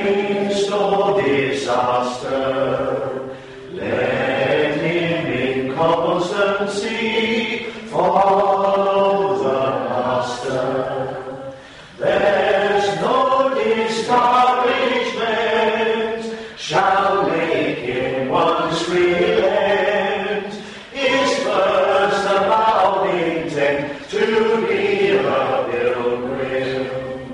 disgrace nor disaster. Let him in constancy follow the Master. There's no discouragement shall make him once relent. His first avowed intent to be a pilgrim.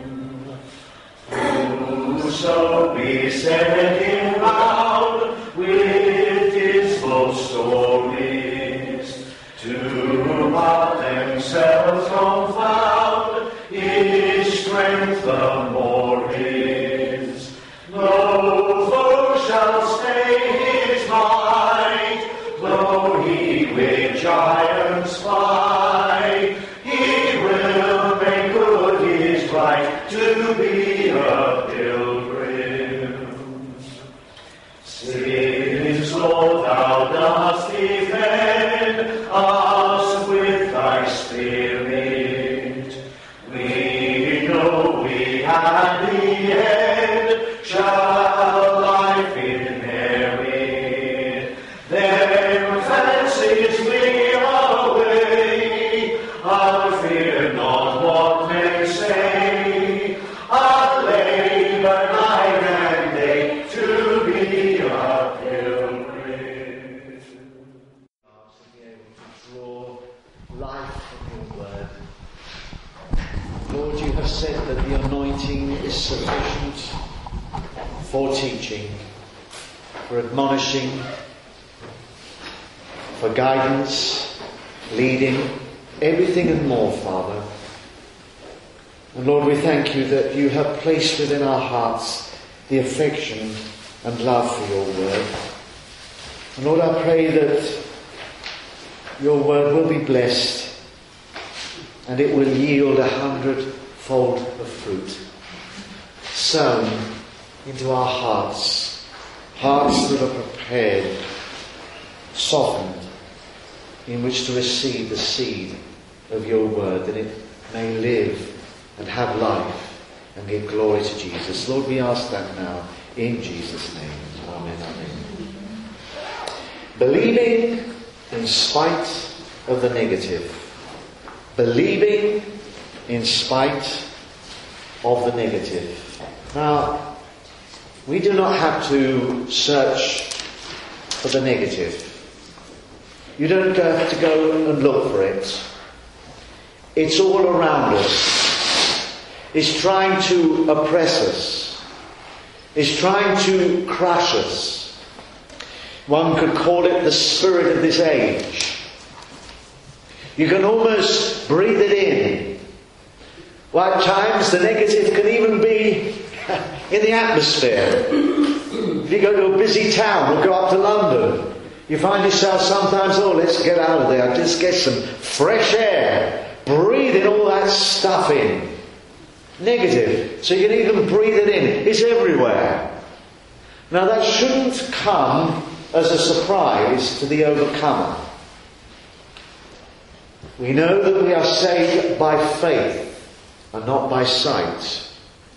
Whoso beset him round with dismal stories, to what themselves confound, his strength the more is. No foe shall stay his might, though he with giants fight. He will make good his right to be a pilgrim. Since, Lord, thou dost defend us with thy Spirit, we know we at the end shall life inherit. Then fancies flee away, I'll fear not what men say. I'll labor night and day to be a pilgrim. To be able to draw life from your word. Lord, you have said that the anointing is sufficient for teaching, for admonishing, for guidance, leading, everything and more, Father. And Lord, we thank you that you have placed within our hearts the affection and love for your word. And Lord, I pray that your word will be blessed and it will yield 100-fold of fruit, sown into our hearts, hearts that are prepared, softened, in which to receive the seed of your word, that it may live and have life and give glory to Jesus. Lord, we ask that now in Jesus' name. Amen. Amen. Believing in spite of the negative. Believing in spite of the negative. Now, we do not have to search for the negative. You don't have to go and look for it. It's all around us. It's trying to oppress us. It's trying to crush us. One could call it the spirit of this age. You can almost breathe it in. Well, at times the negative can even be in the atmosphere. If you go to a busy town or go up to London, you find yourself sometimes, let's get out of there, just get some fresh air. Breathing all that stuff in. Negative. So you can even breathe it in. It's everywhere. Now that shouldn't come as a surprise to the overcomer. We know that we are saved by faith and not by sight.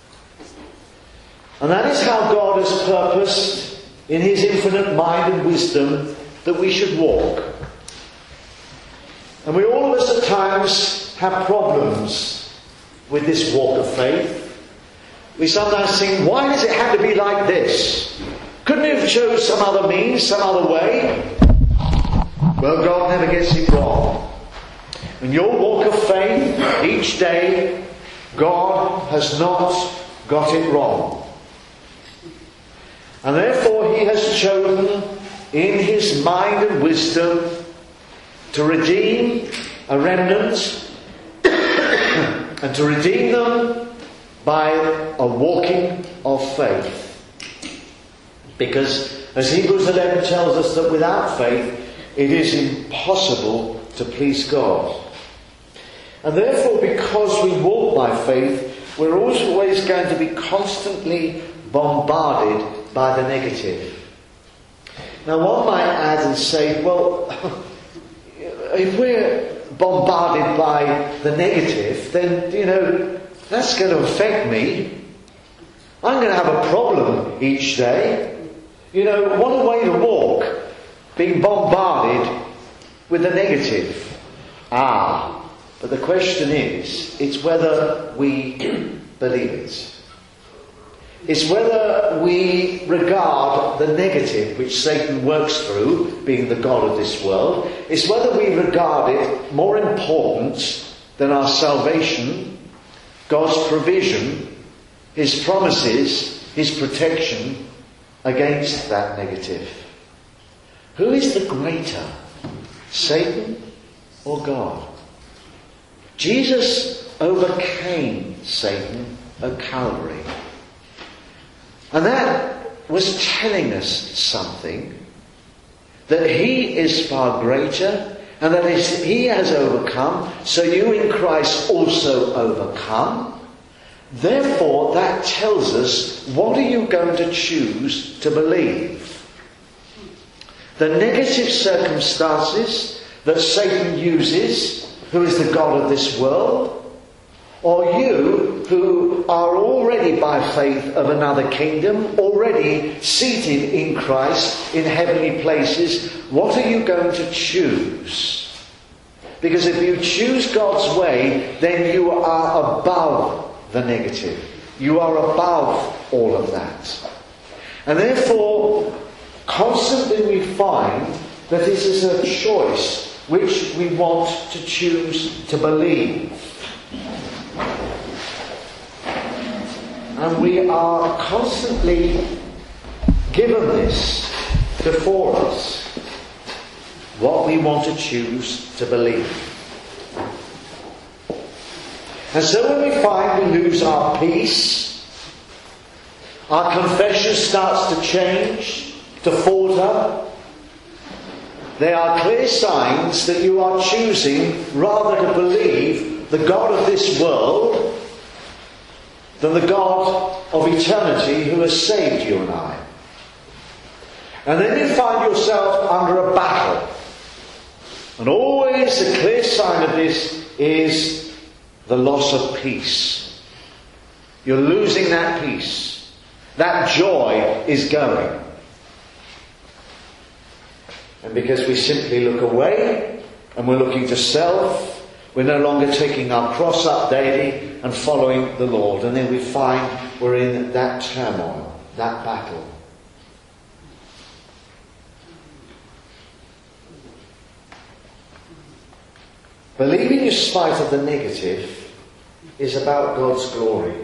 And that is how God has purposed in his infinite mind and wisdom that we should walk. And we all of us at times have problems with this walk of faith. We sometimes think, why does it have to be like this? Couldn't you have chose some other means, some other way? Well, God never gets it wrong. In your walk of faith, each day, God has not got it wrong. And therefore he has chosen in his mind and wisdom to redeem a remnant and to redeem them by a walking of faith. Because as Hebrews 11 tells us that without faith it is impossible to please God. And therefore, because we walk by faith, we're always going to be constantly bombarded by the negative. Now one might add and say, well, if we're bombarded by the negative, then, that's going to affect me. I'm going to have a problem each day. You know, what a way to walk, being bombarded with the negative. But the question is, it's whether we believe it. It's whether we regard the negative which Satan works through, being the god of this world. It's whether we regard it more important than our salvation, God's provision, His promises, His protection against that negative. Who is the greater, Satan or God? Jesus overcame Satan at Calvary. And that was telling us something, that He is far greater, and that He has overcome, so you in Christ also overcome. Therefore, that tells us, what are you going to choose to believe? The negative circumstances that Satan uses, who is the god of this world, or you who are already by faith of another kingdom, already seated in Christ in heavenly places, what are you going to choose? Because if you choose God's way, then you are above the negative. You are above all of that. And therefore, constantly we find that this is a choice which we want to choose to believe. And we are constantly given this before us, what we want to choose to believe. And so when we find we lose our peace, our confession starts to change, to falter, there are clear signs that you are choosing rather to believe the God of this world than the God of eternity who has saved you and I. And then you find yourself under a battle. And always a clear sign of this is the loss of peace. You're losing that peace. That joy is going. And because we simply look away and we're looking to self, we're no longer taking our cross up daily and following the Lord. And then we find we're in that turmoil, that battle. Believing in spite of the negative is about God's glory.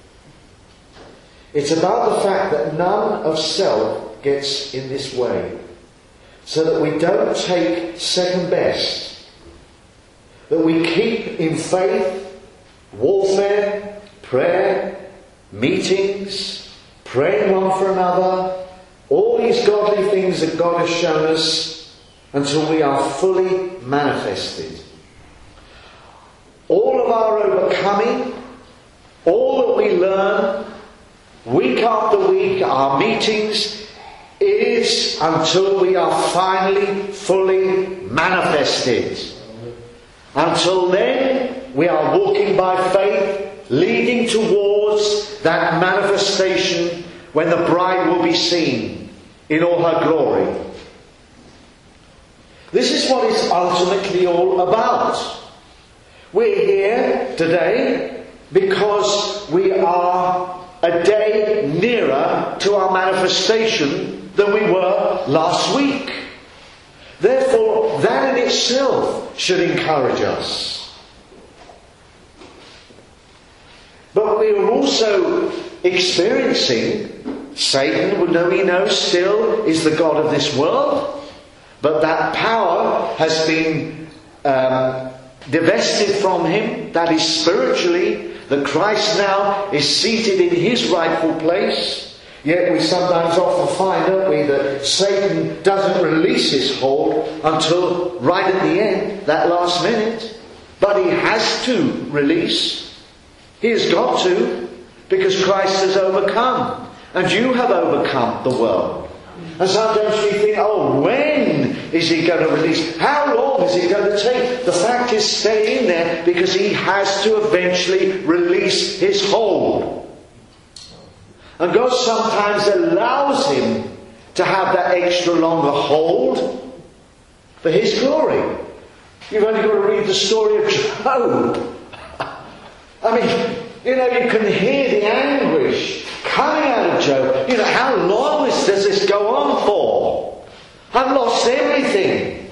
It's about the fact that none of self gets in this way. So that we don't take second best. That we keep in faith, warfare, prayer, meetings, praying one for another, all these godly things that God has shown us until we are fully manifested. All of our overcoming, all that we learn, week after week, our meetings, is until we are finally fully manifested. Until then, we are walking by faith, leading towards that manifestation when the bride will be seen in all her glory. This is what it's ultimately all about. We're here today because we are a day nearer to our manifestation than we were last week. Therefore, that in itself should encourage us. But we are also experiencing Satan, we know still is the god of this world, but that power has been divested from him. That is spiritually, that Christ now is seated in his rightful place. Yet we sometimes often find, don't we, that Satan doesn't release his hold until right at the end, that last minute. But he has to release. He has got to, because Christ has overcome. And you have overcome the world. And sometimes we think, when is he going to release? How long is it going to take? The fact is, stay in there, because he has to eventually release his hold. And God sometimes allows him to have that extra longer hold for his glory. You've only got to read the story of Job. I mean, you can hear the anguish coming out of Job. How long does this go on for? I've lost everything.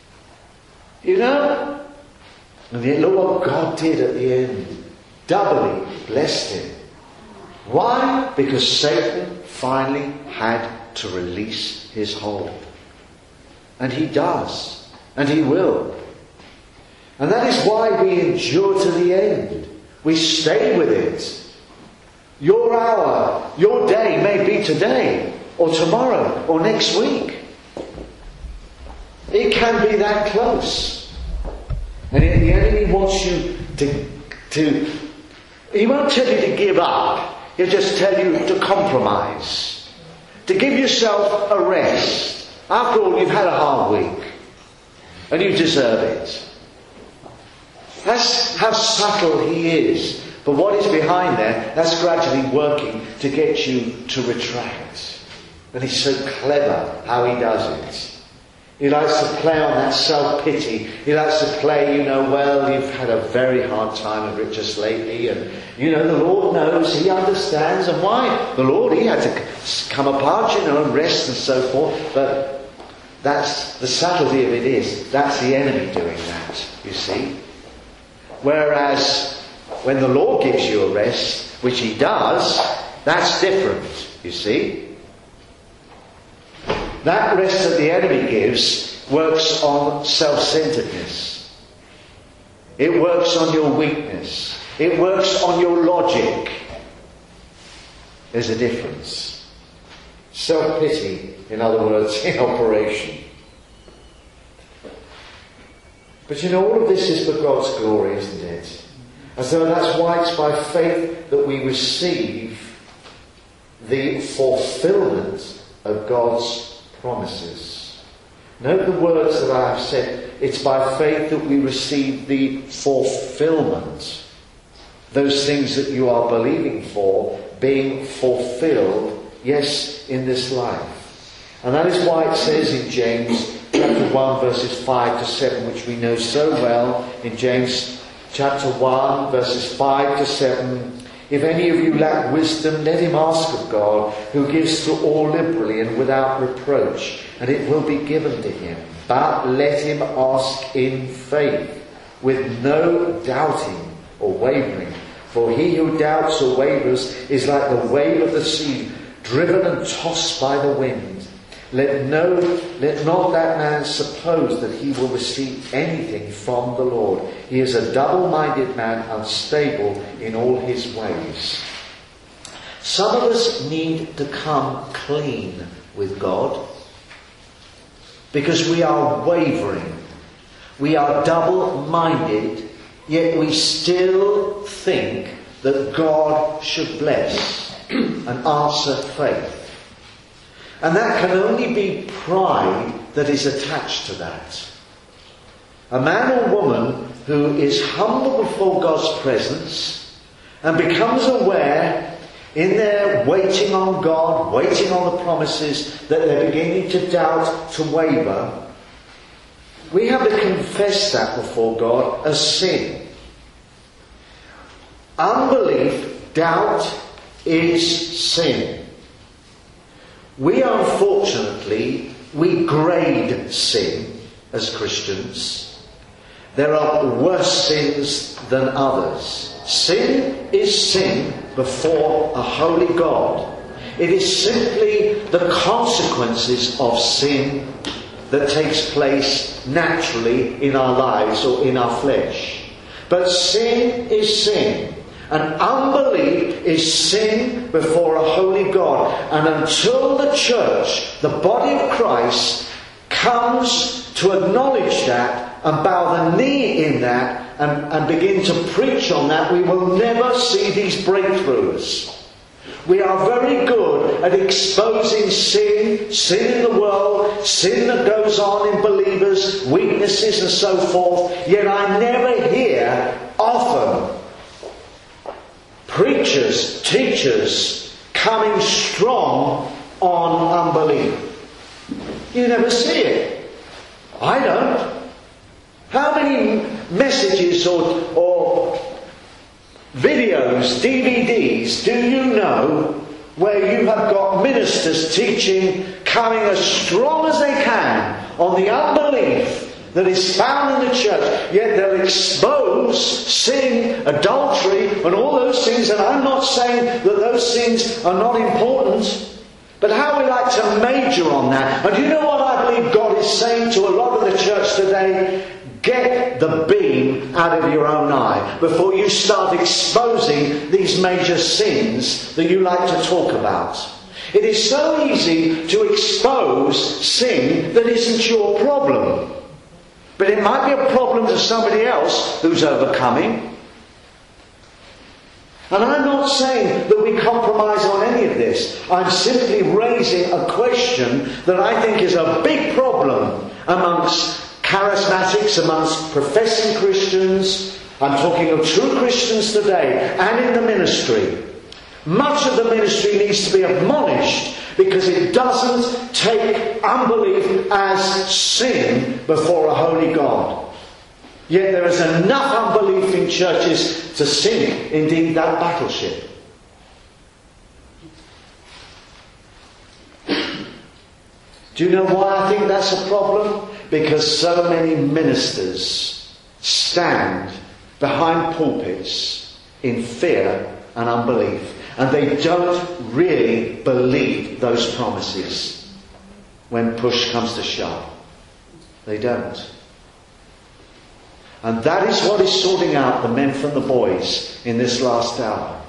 And yet look what God did at the end. Doubly blessed him. Why? Because Satan finally had to release his hold. And he does. And he will. And that is why we endure to the end. We stay with it. Your hour, your day may be today, or tomorrow, or next week. It can be that close. And yet the enemy wants you to he won't tell you to give up. He'll just tell you to compromise. To give yourself a rest. After all, you've had a hard week. And you deserve it. That's how subtle he is. But what is behind there, that's gradually working to get you to retract. And he's so clever how he does it. He likes to play on that self-pity. He likes to play, well, you've had a very hard time of it just lately. And, the Lord knows, he understands. And why? The Lord, he had to come apart, and rest and so forth. But that's the subtlety of it is, that's the enemy doing that, you see. Whereas when the Lord gives you a rest, which he does, that's different, you see. That rest that the enemy gives works on self-centeredness. It works on your weakness. It works on your logic. There's a difference. Self-pity, in other words, in operation. But all of this is for God's glory, isn't it? And so that's why it's by faith that we receive the fulfillment of God's promises. Note the words that I have said. It's by faith that we receive the fulfillment. Those things that you are believing for being fulfilled, yes, in this life. And that is why it says in James chapter 1 verses 5 to 7, which we know so well, in James chapter 1 verses 5 to 7, if any of you lack wisdom, let him ask of God, who gives to all liberally and without reproach, and it will be given to him. But let him ask in faith, with no doubting or wavering. For he who doubts or wavers is like the wave of the sea, driven and tossed by the wind. Let not that man suppose that he will receive anything from the Lord. He is a double-minded man, unstable in all his ways. Some of us need to come clean with God because we are wavering. We are double-minded, yet we still think that God should bless and answer faith. And that can only be pride that is attached to that. A man or woman who is humble before God's presence and becomes aware in their waiting on God, waiting on the promises, that they're beginning to doubt, to waver. We have to confess that before God as sin. Unbelief, doubt, is sin. We unfortunately, we grade sin as Christians. There are worse sins than others. Sin is sin before a holy God. It is simply the consequences of sin that takes place naturally in our lives or in our flesh. But sin is sin. And unbelief is sin before a holy God. And until the church, the body of Christ, comes to acknowledge that and bow the knee in that and begin to preach on that, we will never see these breakthroughs. We are very good at exposing sin, sin in the world, sin that goes on in believers, weaknesses and so forth. Yet I never hear often preachers, teachers coming strong on unbelief. You never see it. I don't. How many messages or videos, DVDs, do you know where you have got ministers teaching, coming as strong as they can on the unbelief that is found in the church, yet they'll expose sin, adultery, and all those things, and I'm not saying that those things are not important, but how we like to major on that. And you know what I believe God is saying to a lot of the church today? Get the beam out of your own eye before you start exposing these major sins that you like to talk about. It is so easy to expose sin that isn't your problem. But it might be a problem to somebody else who's overcoming. And I'm not saying that we compromise on any of this. I'm simply raising a question that I think is a big problem amongst charismatics, amongst professing Christians. I'm talking of true Christians today and in the ministry. Much of the ministry needs to be admonished because it doesn't take unbelief as sin before a holy God. Yet there is enough unbelief in churches to sink, indeed, that battleship. Do you know why I think that's a problem? Because so many ministers stand behind pulpits in fear and unbelief. And they don't really believe those promises when push comes to shove. They don't. And that is what is sorting out the men from the boys in this last hour.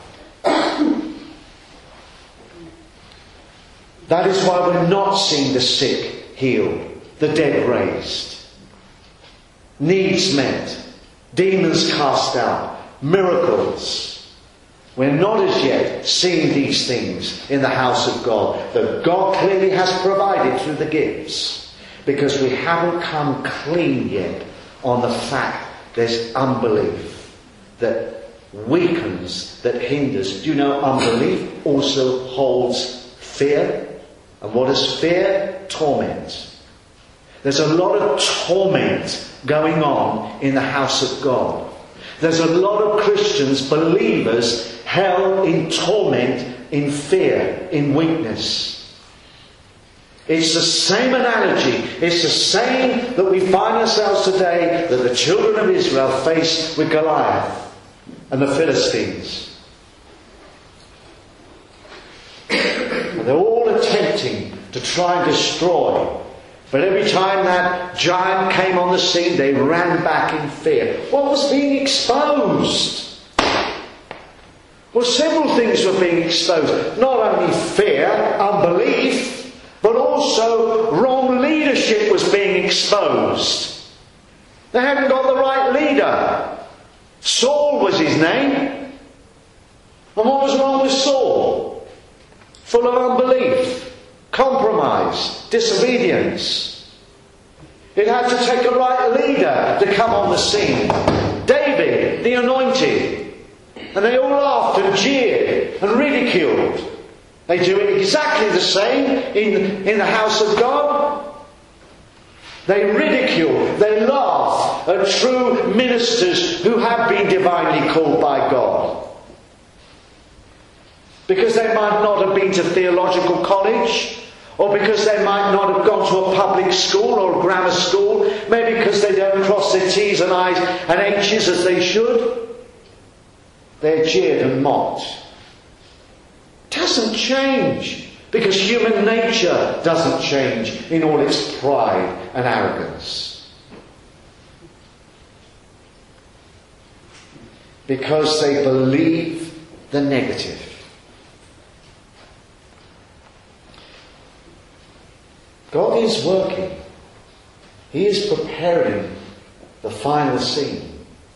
That is why we're not seeing the sick healed, the dead raised, needs met, demons cast out, miracles. We're not as yet seeing these things in the house of God that God clearly has provided through the gifts, because we haven't come clean yet on the fact there's unbelief that weakens, that hinders. Do you know unbelief also holds fear? And what is fear? Torment. There's a lot of torment going on in the house of God. There's a lot of Christians, believers, held in torment, in fear, in weakness. It's the same analogy. It's the same that we find ourselves today that the children of Israel faced with Goliath and the Philistines. And they're all attempting to try and destroy. But every time that giant came on the scene, they ran back in fear. What was being exposed? Well, several things were being exposed. Not only fear, unbelief, but also wrong leadership was being exposed. They hadn't got the right leader. Saul was his name. And what was wrong with Saul? Full of unbelief, compromise, disobedience. It had to take a right leader to come on the scene. David, the anointed. And they all laughed and jeered and ridiculed. They do it exactly the same in the house of God. They ridicule, they laugh at true ministers who have been divinely called by God. Because they might not have been to theological college, or because they might not have gone to a public school or a grammar school, maybe because they don't cross their T's and I's and H's as they should. They're jeered and mocked. Doesn't change, because human nature doesn't change in all its pride and arrogance. Because they believe the negative. God is working. He is preparing the final scene.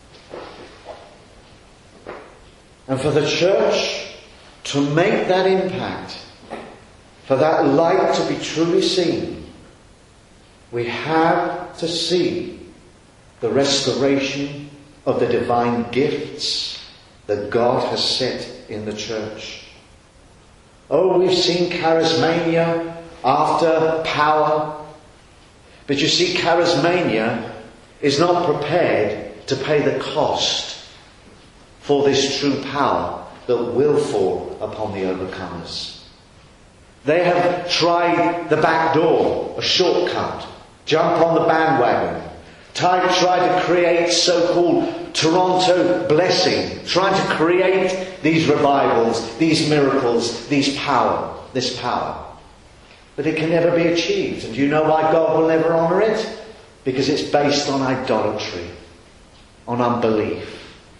And for the church to make that impact, for that light to be truly seen, we have to see the restoration of the divine gifts that God has set in the church. Oh, we've seen charismania after power. But you see, charismania is not prepared to pay the cost for this true power that will fall upon the overcomers. They have tried the back door, a shortcut, jump on the bandwagon, tried to create so-called Toronto blessing, trying to create these revivals, these miracles, this power. But it can never be achieved. And do you know why God will never honour it? Because it's based on idolatry, on unbelief.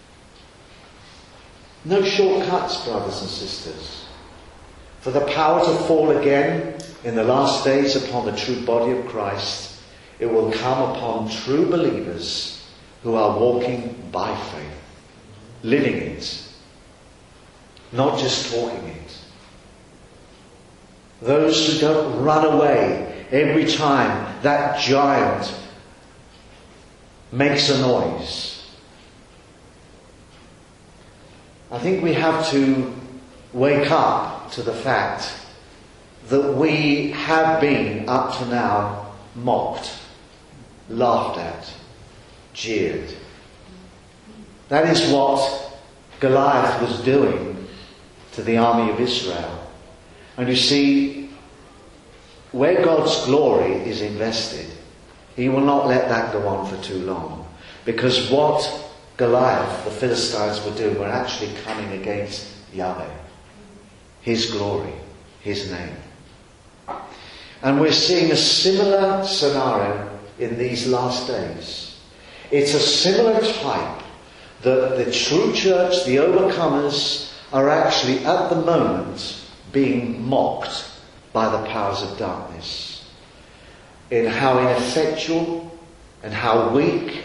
No shortcuts, brothers and sisters. For the power to fall again in the last days upon the true body of Christ, it will come upon true believers who are walking by faith, living it, not just talking it. Those who don't run away every time that giant makes a noise. I think we have to wake up to the fact that we have been, up to now, mocked, laughed at, jeered. That is what Goliath was doing to the army of Israel. And you see, where God's glory is invested, He will not let that go on for too long. Because what Goliath, the Philistines, were doing were actually coming against Yahweh, His glory, His name. And we're seeing a similar scenario in these last days. It's a similar type that the true church, the overcomers, are actually at the moment being mocked by the powers of darkness. In how ineffectual and how weak,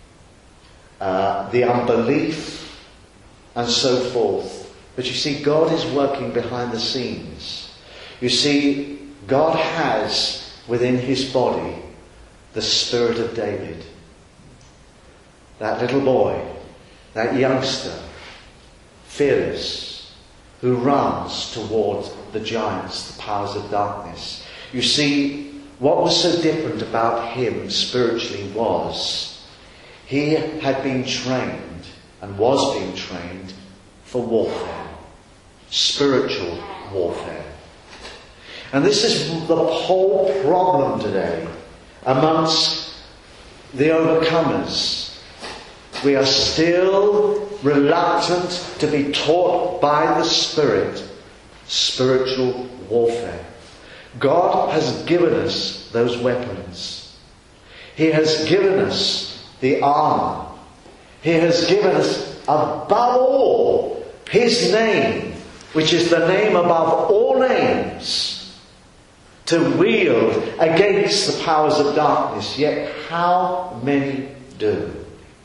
the unbelief and so forth. But you see, God is working behind the scenes. You see, God has within His body the spirit of David. That little boy, that youngster, fearless, who runs toward the giants, the powers of darkness. You see, what was so different about him spiritually was he had been trained and was being trained for warfare, spiritual warfare. And this is the whole problem today amongst the overcomers. We are still reluctant to be taught by the Spirit spiritual warfare. God has given us those weapons. He has given us the armour. He has given us, above all, His name, which is the name above all names, to wield against the powers of darkness. Yet how many do?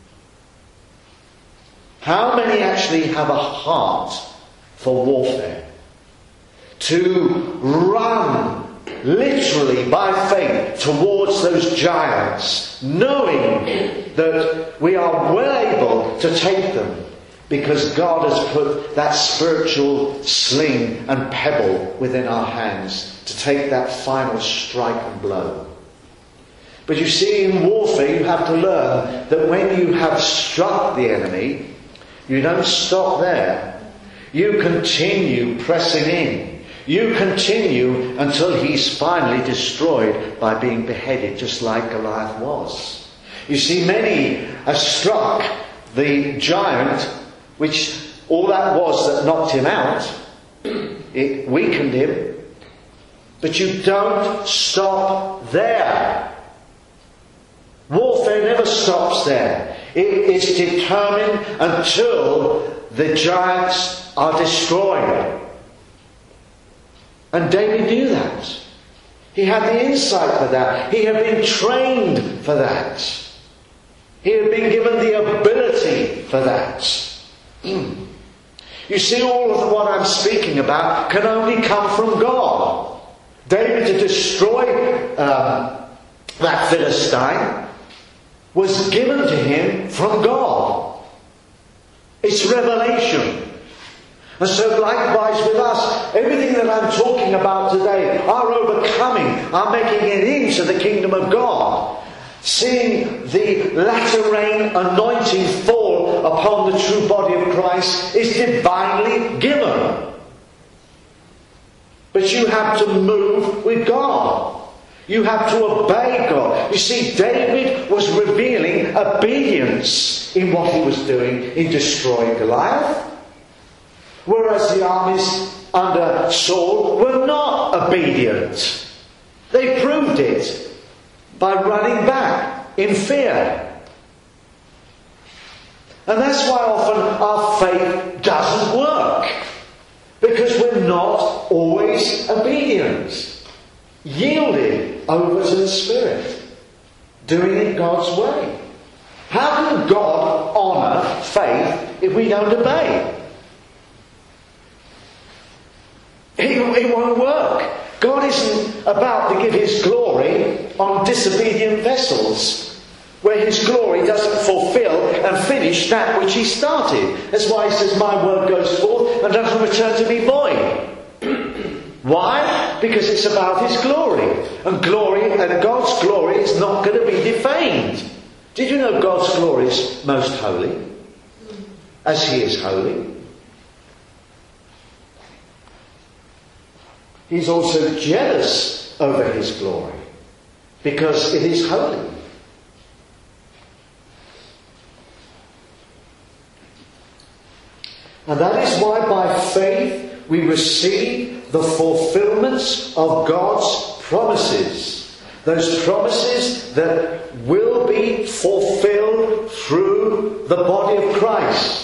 How many actually have a heart for warfare? To run literally by faith towards those giants, knowing that we are well able to take them because God has put that spiritual sling and pebble within our hands to take that final strike and blow. But you see, in warfare you have to learn that when you have struck the enemy, you don't stop there. You continue pressing in. You continue until he's finally destroyed by being beheaded, just like Goliath was. You see, many have struck the giant, which all that was that knocked him out. It weakened him. But you don't stop there. Warfare never stops there. It is determined until the giants are destroyed. And David knew that. He had the insight for that. He had been trained for that. He had been given the ability for that. You see, all of what I'm speaking about can only come from God. David, to destroy that Philistine, was given to him from God. It's revelation. And so likewise with us, everything that I'm talking about today, our overcoming, our making it into the kingdom of God, seeing the latter rain anointing fall upon the true body of Christ is divinely given. But you have to move with God. You have to obey God. You see, David was revealing obedience in what he was doing in destroying Goliath. Whereas the armies under Saul were not obedient. They proved it by running back in fear. And that's why often our faith doesn't work. Because we're not always obedient. Yielding over to the Spirit. Doing it God's way. How can God honour faith if we don't obey? It won't work. God isn't about to give His glory on disobedient vessels, where His glory doesn't fulfill and finish that which He started. That's why He says, my word goes forth and doesn't return to me void. Why? Because it's about His glory. And God's glory is not going to be defamed. Did you know God's glory is most holy? As He is holy. He's also jealous over His glory, because it is holy. And that is why by faith we receive the fulfillments of God's promises. Those promises that will be fulfilled through the body of Christ.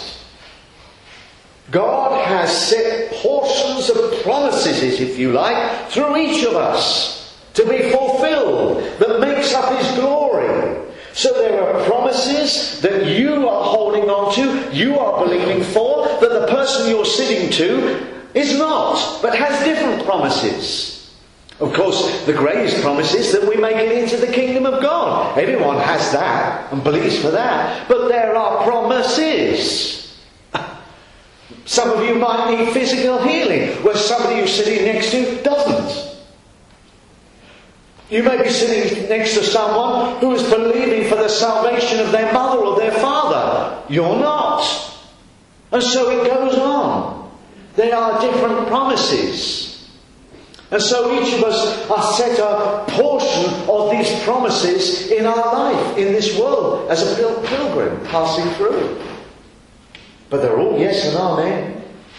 God has set portions of promises, if you like, through each of us to be fulfilled that makes up His glory. So there are promises that you are holding on to, you are believing for, that the person you're sitting to is not, but has different promises. Of course, the greatest promise is that we make it into the kingdom of God. Everyone has that and believes for that. But there are promises. Some of you might need physical healing, where somebody you're sitting next to doesn't. You may be sitting next to someone who is believing for the salvation of their mother or their father. You're not. And so it goes on. There are different promises. And so each of us are set a portion of these promises in our life, in this world, as a pilgrim passing through. But they're all yes and amen.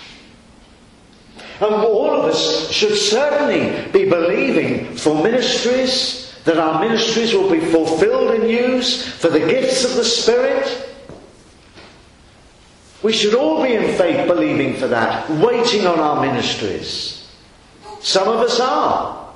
And all of us should certainly be believing for ministries, that our ministries will be fulfilled and used for the gifts of the Spirit. We should all be in faith believing for that, waiting on our ministries. Some of us are.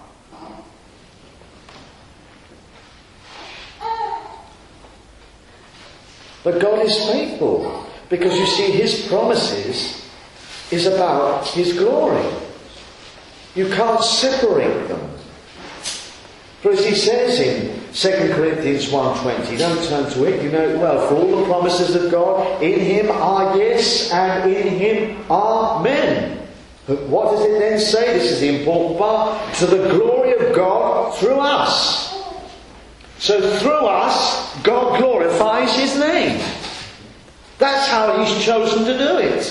But God is faithful. Because you see, His promises is about His glory. You can't separate them. For as He says in 2 Corinthians 1:20, don't turn to it, you know it well, for all the promises of God, in Him are yes, and in Him are amen. But what does it then say? This is the important part. To the glory of God through us. So through us, God glorifies His name. That's how He's chosen to do it.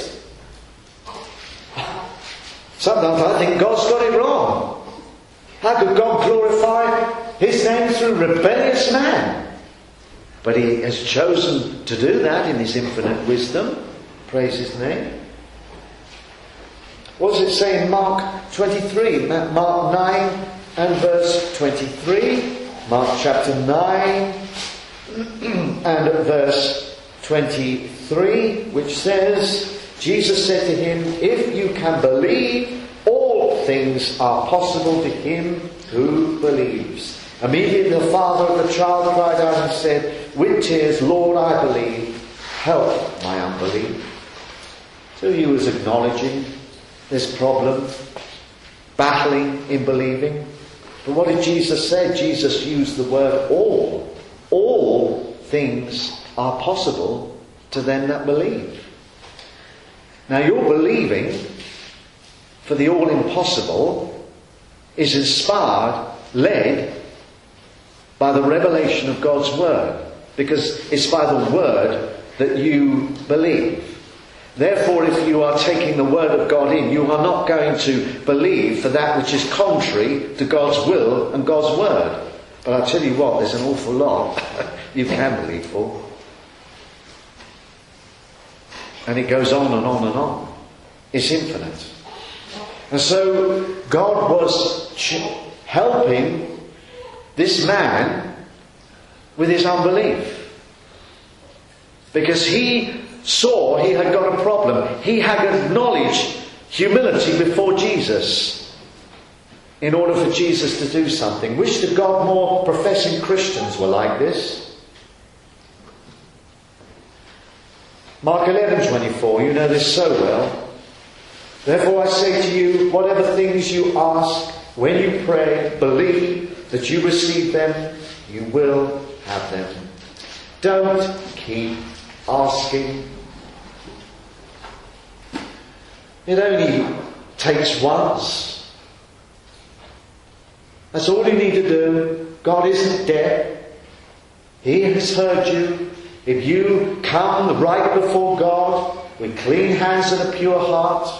Sometimes I think God's got it wrong. How could God glorify His name through rebellious man? But He has chosen to do that in His infinite wisdom. Praise His name. What does it say in Mark 23? Mark 9 and verse 23. Mark chapter 9 and verse 23, which says, Jesus said to him, if you can believe, all things are possible to him who believes. Immediately the father of the child cried out and said, with tears, Lord, I believe, help my unbelief. So he was acknowledging this problem, battling in believing. But what did Jesus say? Jesus used the word all. All things are possible to them that believe. Now your believing for the all impossible is inspired, led by the revelation of God's Word, because it's by the Word that you believe. Therefore, if you are taking the Word of God in, you are not going to believe for that which is contrary to God's will and God's Word. But I'll tell you what, there's an awful lot you can believe for. And it goes on and on and on. It's infinite. And so God was helping this man with his unbelief. Because he saw he had got a problem. He had acknowledged humility before Jesus in order for Jesus to do something. Wish to God more professing Christians were like this. Mark 11:24, you know this so well. Therefore I say to you, whatever things you ask when you pray, believe that you receive them, you will have them. Don't keep asking. It only takes once. That's all you need to do. God isn't deaf. He has heard you. If you come right before God with clean hands and a pure heart,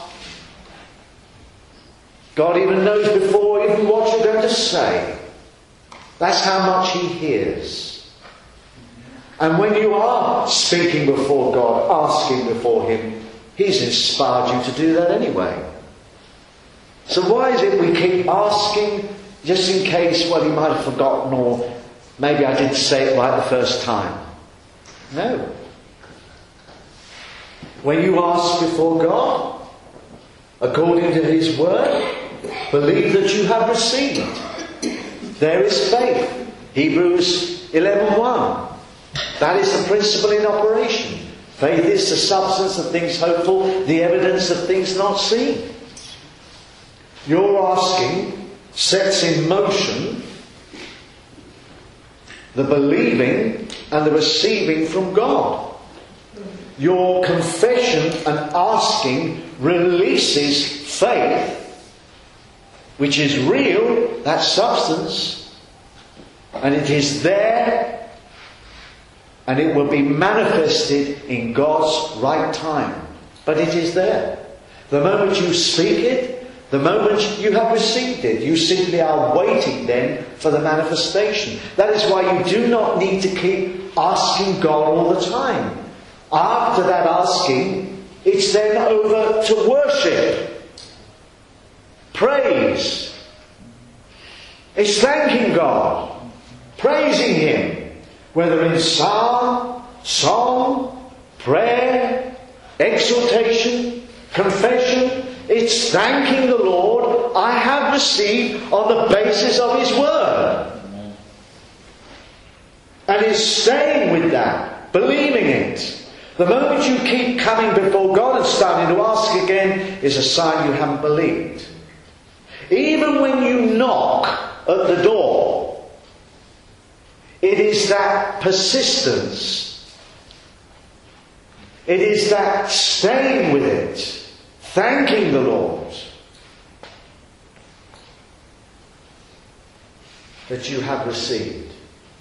God even knows before even what you're going to say. That's how much He hears. And when you are speaking before God, asking before Him, He's inspired you to do that anyway. So why is it we keep asking just in case, well, you might have forgotten, or maybe I didn't say it right the first time? No. When you ask before God, according to His Word, believe that you have received. There is faith. Hebrews 11:1. That is the principle in operation. Faith is the substance of things hoped for, the evidence of things not seen. Your asking sets in motion the believing and the receiving from God. Your confession and asking releases faith, which is real, that substance, and it is there, and it will be manifested in God's right time. But it is there. The moment you speak it, the moment you have received it, you simply are waiting then for the manifestation. That is why you do not need to keep asking God all the time. After that asking, it's then over to worship. Praise. It's thanking God. Praising Him. Whether in psalm, song, prayer, exhortation, confession, it's thanking the Lord I have received on the basis of His Word. And it's staying with that, believing it. The moment you keep coming before God and starting to ask again is a sign you haven't believed. Even when you knock at the door, it is that persistence. It is that staying with it. Thanking the Lord that you have received.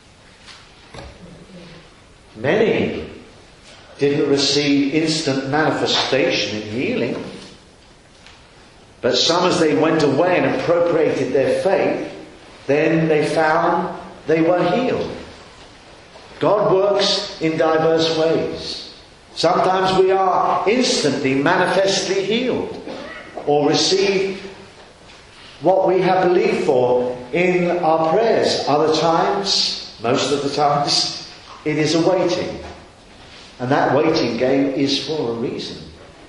Many didn't receive instant manifestation in healing, but some, as they went away and appropriated their faith, then they found they were healed. God works in diverse ways. Sometimes we are instantly, manifestly healed, or receive what we have believed for in our prayers. Other times, most of the times, it is a waiting. And that waiting game is for a reason.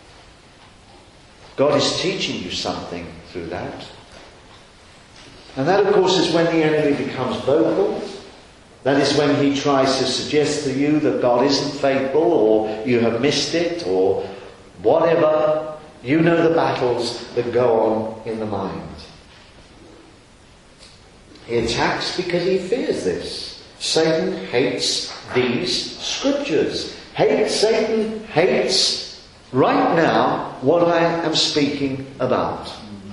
God is teaching you something through that. And that, of course, is when the enemy becomes vocal. That is when he tries to suggest to you that God isn't faithful, or you have missed it, or whatever. You know the battles that go on in the mind. He attacks because he fears this. Satan hates these scriptures. Satan hates right now what I am speaking about.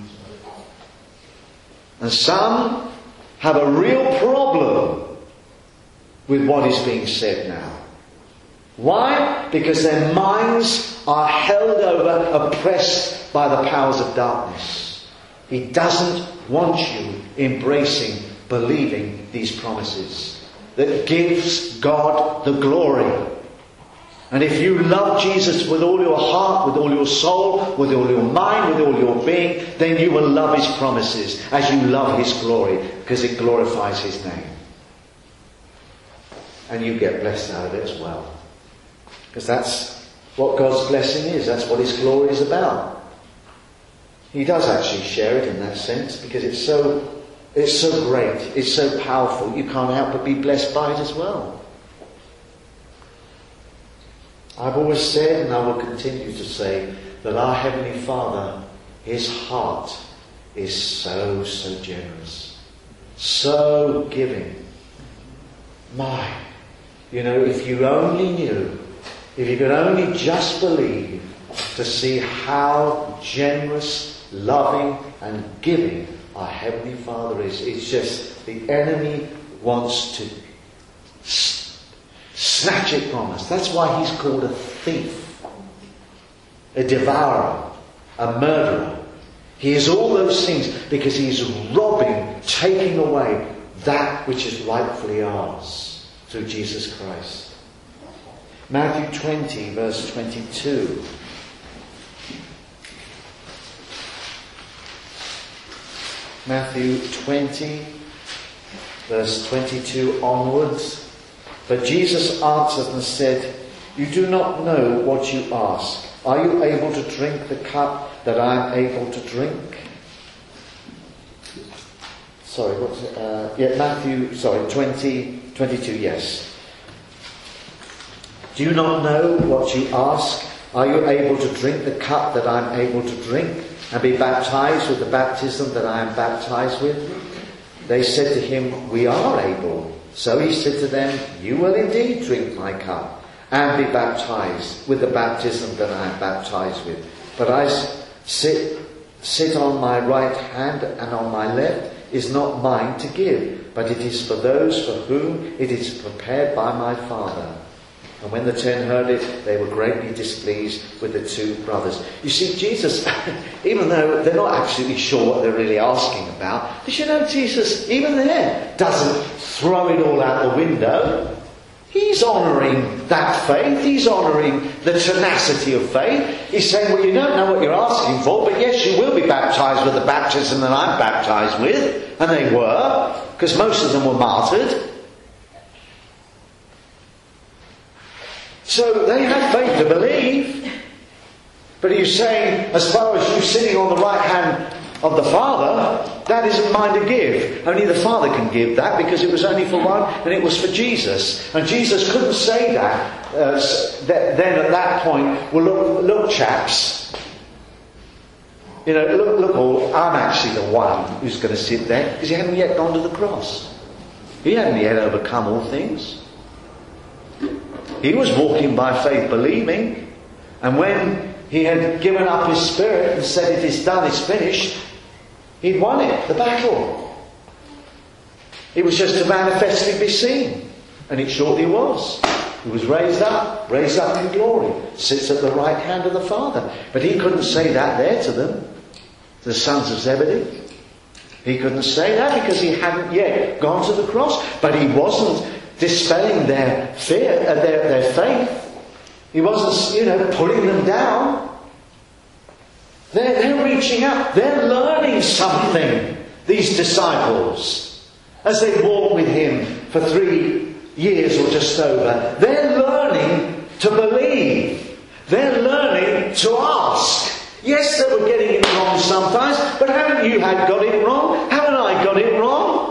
And some have a real problem with what is being said now. Why? Because their minds are held over, oppressed by the powers of darkness. He doesn't want you embracing, believing these promises that gives God the glory. And if you love Jesus with all your heart, with all your soul, with all your mind, with all your being, then you will love his promises as you love his glory, because it glorifies his name. And you get blessed out of it as well. Because that's what God's blessing is. That's what his glory is about. He does actually share it in that sense, because it's so great, it's so powerful, you can't help but be blessed by it as well. I've always said, and I will continue to say, that our Heavenly Father, his heart is so generous, so giving. If you only knew, if you could only just believe to see how generous, loving and giving our Heavenly Father is. It's just the enemy wants to snatch it from us. That's why he's called a thief, a devourer, a murderer. He is all those things because he is robbing, taking away that which is rightfully ours through Jesus Christ. Matthew 20 verse 22. Matthew 20 verse 22 onwards. But Jesus answered and said, "You do not know what you ask. Are you able to drink the cup that I am able to drink?" Sorry, what's it? Matthew 20, 22, yes. "Do you not know what you ask? Are you able to drink the cup that I am able to drink, and be baptized with the baptism that I am baptized with?" They said to him, "We are able." So he said to them, "You will indeed drink my cup, and be baptized with the baptism that I am baptized with. But I sit on my right hand and on my left is not mine to give, but it is for those for whom it is prepared by my Father." And when the 10 heard it, they were greatly displeased with the 2 brothers. You see, Jesus, even though they're not absolutely sure what they're really asking about, did you know Jesus, even there, doesn't throw it all out the window? He's honouring that faith. He's honouring the tenacity of faith. He's saying, well, you don't know what you're asking for, but yes, you will be baptised with the baptism that I'm baptised with. And they were, because most of them were martyred. So they had faith to believe. But he's saying, as far as you sitting on the right hand of the Father, that isn't mine to give. Only the Father can give that, because it was only for one and it was for Jesus. And Jesus couldn't say that then at that point, well look chaps, look all, I'm actually the one who's going to sit there, because he hadn't yet gone to the cross. He hadn't yet overcome all things. He was walking by faith, believing, and when he had given up his spirit and said, "It is done, it's finished," he'd won it, the battle. It was just to manifestly be seen, and it shortly was. He was raised up in glory, sits at the right hand of the Father. But he couldn't say that there to them, the sons of Zebedee. He couldn't say that because he hadn't yet gone to the cross. But he wasn't dispelling their fear, their faith. He wasn't, pulling them down. They're reaching out. They're learning something, these disciples, as they walk with him for 3 years or just over. They're learning to believe. They're learning to ask. Yes, they were getting it wrong sometimes, but haven't you got it wrong? Haven't I got it wrong?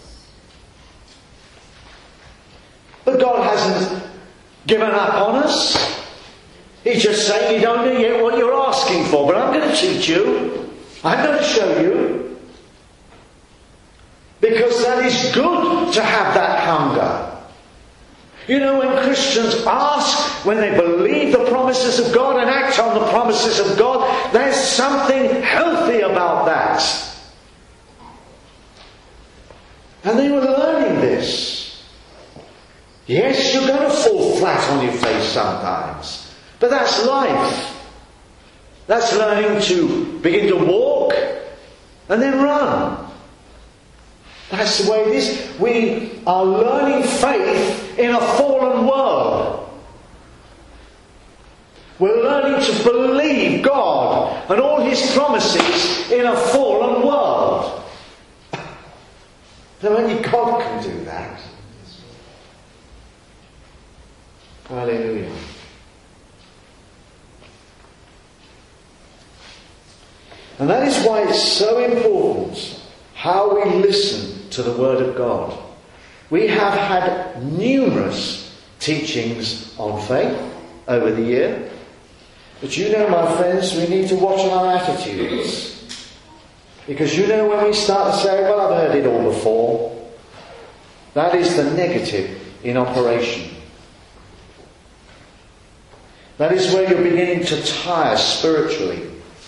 But God hasn't given up on us. He's just saying, you don't know yet what you're asking for, but I'm going to teach you. I'm going to show you. Because that is good to have that hunger. You know, when Christians ask, when they believe the promises of God and act on the promises of God, there's something healthy about that. And they were learning this. Yes, you're going to fall flat on your face sometimes. But that's life. That's learning to begin to walk and then run. That's the way it is. We are learning faith in a fallen world. We're learning to believe God and all His promises in a fallen world. So only God can do that. Hallelujah. And that is why it's so important how we listen to the Word of God. We have had numerous teachings on faith over the year. But you know, my friends, we need to watch our attitudes. Because you know, when we start to say, well, I've heard it all before, that is the negative in operation. That is where you're beginning to tire spiritually.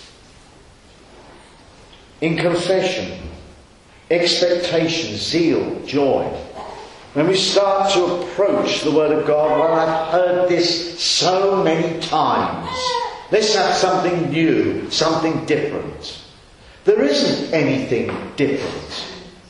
In confession, expectation, zeal, joy. When we start to approach the Word of God, well, I've heard this so many times. Let's have something new, something different. There isn't anything different.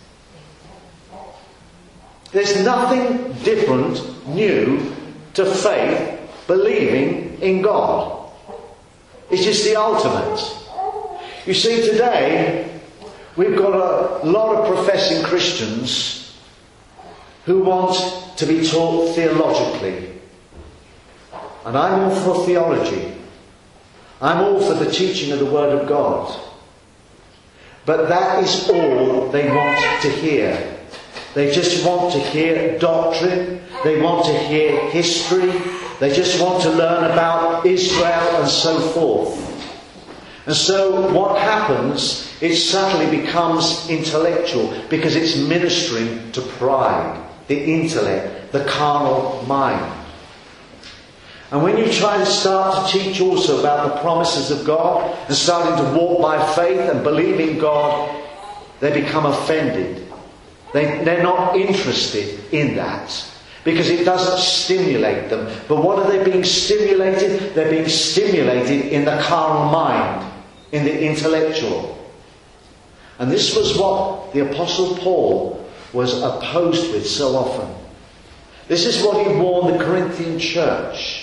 There's nothing different, new, to faith, believing in God. It's just the ultimate. You see, today, we've got a lot of professing Christians who want to be taught theologically. And I'm all for theology. I'm all for the teaching of the Word of God. But that is all they want to hear. They just want to hear doctrine. They want to hear history. They just want to learn about Israel and so forth. And so what happens, it suddenly becomes intellectual because it's ministering to pride, the intellect, the carnal mind. And when you try to start to teach also about the promises of God and starting to walk by faith and believe in God, they become offended. They're not interested in that because it doesn't stimulate them. But what are they being stimulated? They're being stimulated in the carnal mind, in the intellectual. And this was what the Apostle Paul was opposed with so often. This is what he warned the Corinthian church.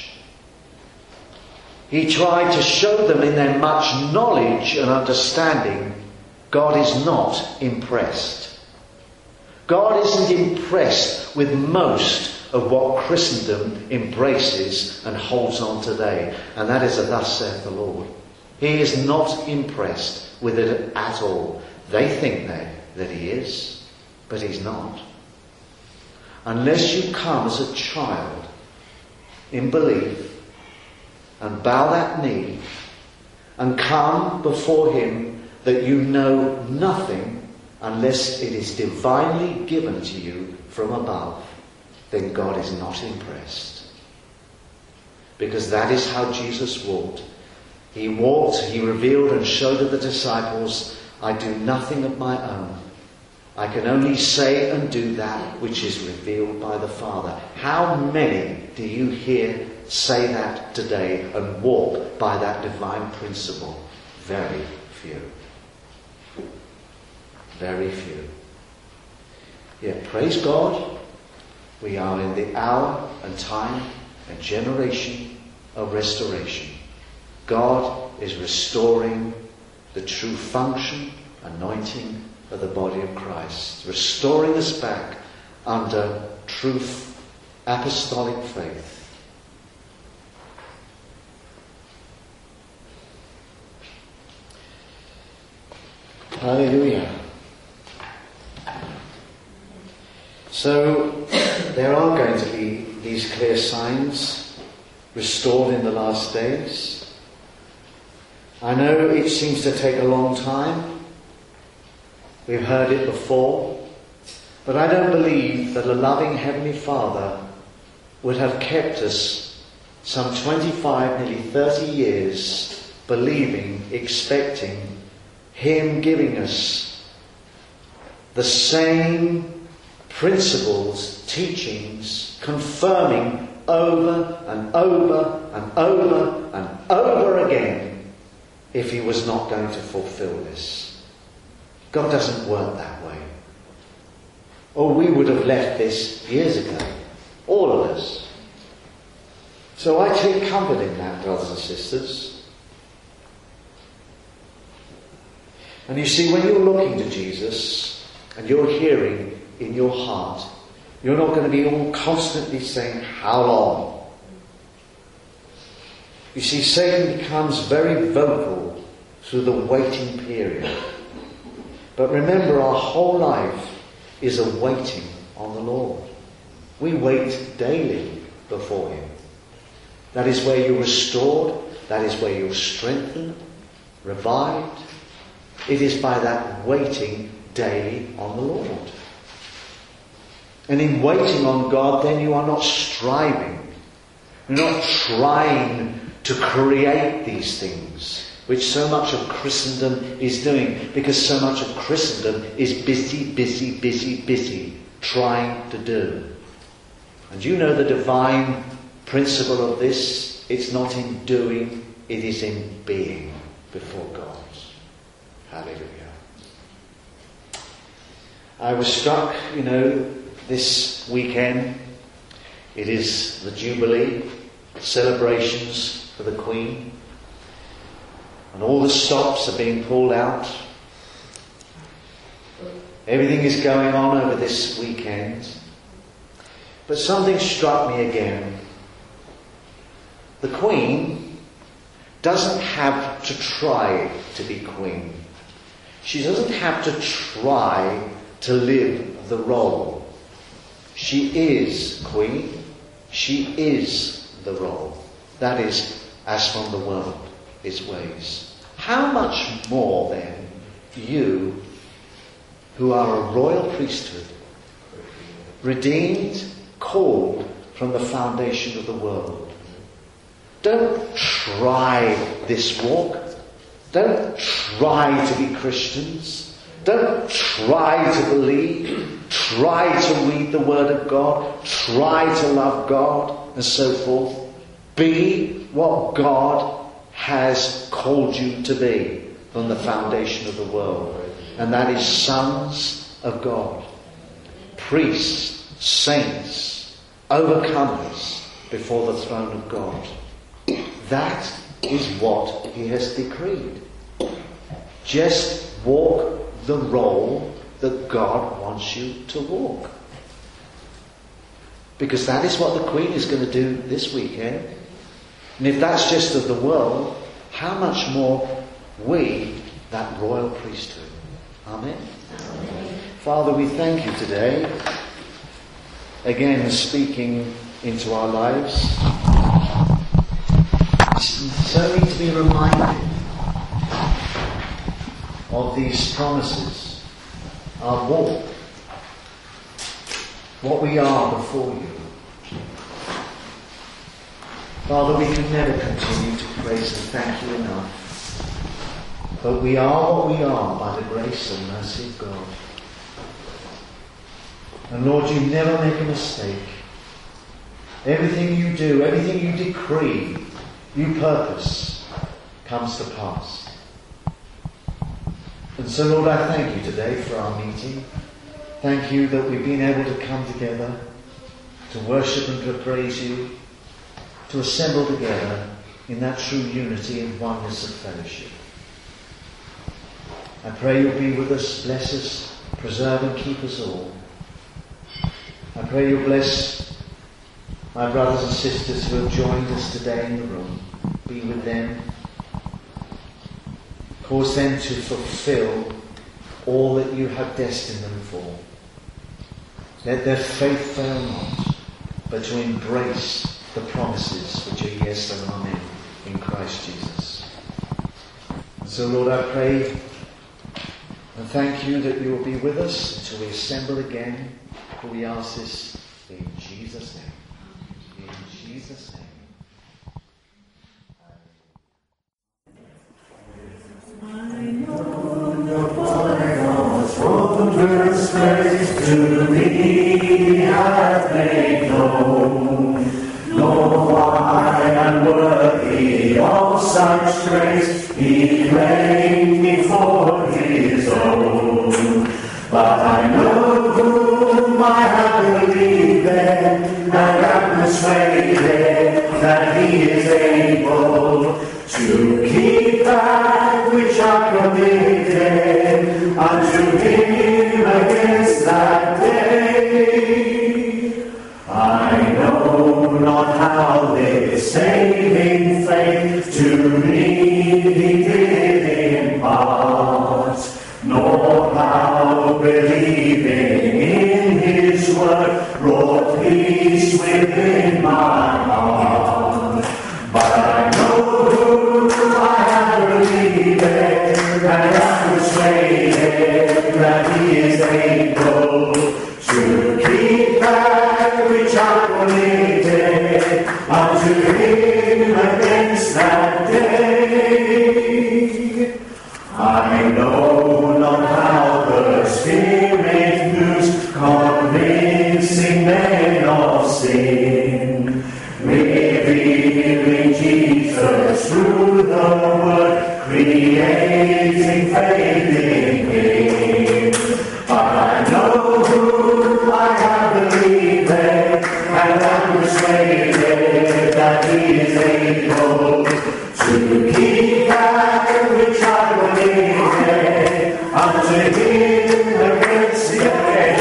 He tried to show them in their much knowledge and understanding, God is not impressed. God isn't impressed with most of what Christendom embraces and holds on today. And that is a thus saith the Lord. He is not impressed with it at all. They think that he is, but he's not. Unless you come as a child in belief and bow that knee and come before him that you know nothing unless it is divinely given to you from above, then God is not impressed. Because that is how Jesus walked. He walked, he revealed and showed to the disciples, I do nothing of my own. I can only say and do that which is revealed by the Father. How many do you hear say that today and walk by that divine principle? Very few. Very few. Yet, praise God, we are in the hour and time and generation of restoration. God is restoring the true function, anointing of the body of Christ, restoring us back under truth, apostolic faith. Hallelujah. So there are going to be these clear signs restored in the last days. I know it seems to take a long time. We've heard it before. But I don't believe that a loving Heavenly Father would have kept us some 25, nearly 30 years believing, expecting Him giving us the same principles, teachings, confirming over and over and over and over again if He was not going to fulfill this. God doesn't work that way. Or we would have left this years ago. All of us. So I take comfort in that, brothers and sisters. And you see, when you're looking to Jesus and you're hearing in your heart, you're not going to be all constantly saying, how long? You see, Satan becomes very vocal through the waiting period. But remember, our whole life is a waiting on the Lord. We wait daily before Him. That is where you're restored. That is where you're strengthened, revived. It is by that waiting daily on the Lord. And in waiting on God, then you are not striving. You're not trying to create these things, which so much of Christendom is doing, because so much of Christendom is busy, trying to do. And you know the divine principle of this, it's not in doing, it is in being before God. Hallelujah. I was struck, this weekend, it is the Jubilee, celebrations for the Queen, and all the stops are being pulled out. Everything is going on over this weekend. But something struck me again. The Queen doesn't have to try to be Queen. She doesn't have to try to live the role. She is Queen. She is the role. That is, as from the world, its ways. How much more then, you, who are a royal priesthood, redeemed, called from the foundation of the world. Don't try this walk. Don't try to be Christians. Don't try to believe. Try to read the Word of God. Try to love God, and so forth. Be what God has called you to be from the foundation of the world. And that is sons of God. Priests. Saints, overcomers before the throne of God. That is what He has decreed. Just walk the role that God wants you to walk. Because that is what the Queen is going to do this weekend. And if that's just of the world, how much more we, that royal priesthood. Amen. Amen. Father, we thank you today. Again, speaking into our lives. So need to be reminded of these promises, our walk, what we are before you. Father, we can never continue to praise and thank you enough. But we are what we are by the grace and mercy of God. And Lord, you never make a mistake. Everything you do, everything you decree, you purpose, comes to pass. And so, Lord, I thank you today for our meeting. Thank you that we've been able to come together to worship and to praise you, to assemble together in that true unity and oneness of fellowship. I pray you'll be with us, bless us, preserve and keep us all. I pray you'll bless my brothers and sisters who have joined us today in the room. Be with them. Cause them to fulfill all that you have destined them for. Let their faith fail not, but to embrace the promises which are yes and amen in Christ Jesus. And so, Lord, I pray and thank you that you will be with us until we assemble again. For we ask this in Jesus' name. to me hath made known. Nor I am worthy of such grace, he claimed me for his own. But I know whom I have believed and am persuaded that he is able to keep that which I committed unto him against that day. I know not how this saving faith to me he did impart, nor how believing in his word brought peace within my heart. But I know whom I have believed and am persuaded that he is able to keep that which I committed unto him against that day. I know not how the Spirit moves, convincing men of sin, revealing Jesus through the Word, creating faith in him. But I know whom I have believed and am persuaded that he is able to keep that which I committed unto him against the day.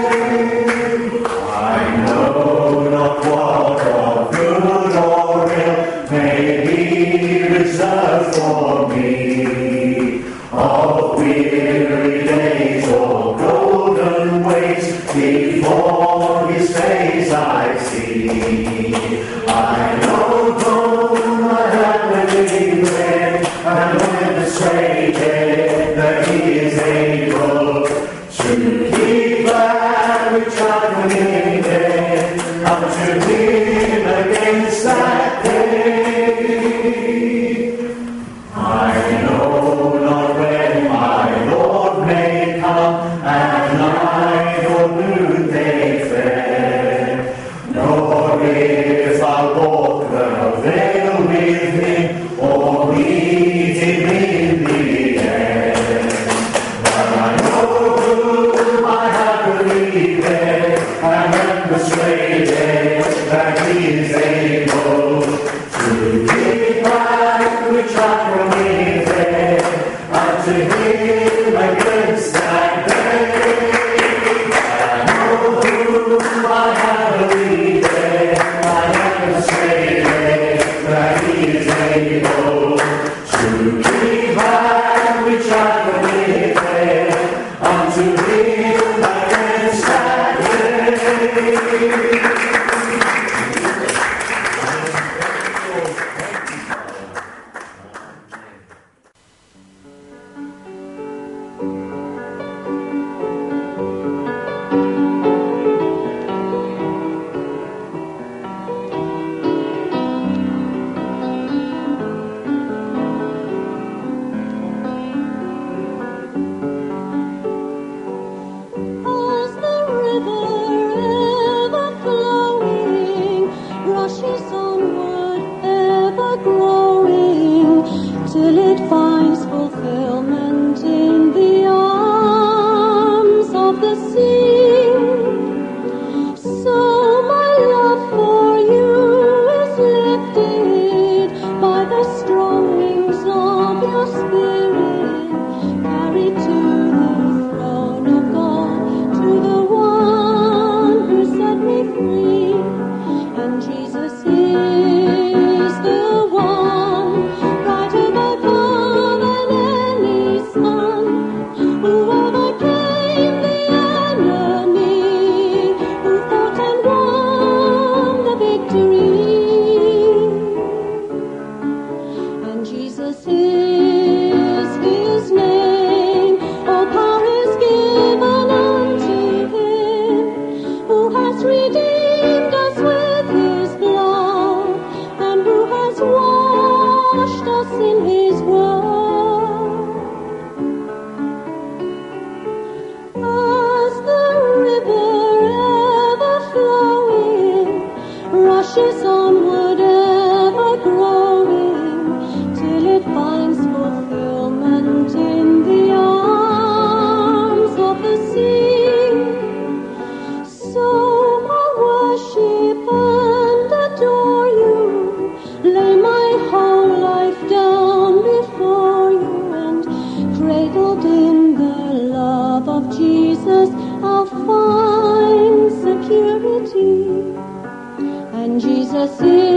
I know not what of good or ill may be reserved for me, of weary days or golden ways before his face I see. I know whom I have believed and am persuaded that he is able the sea.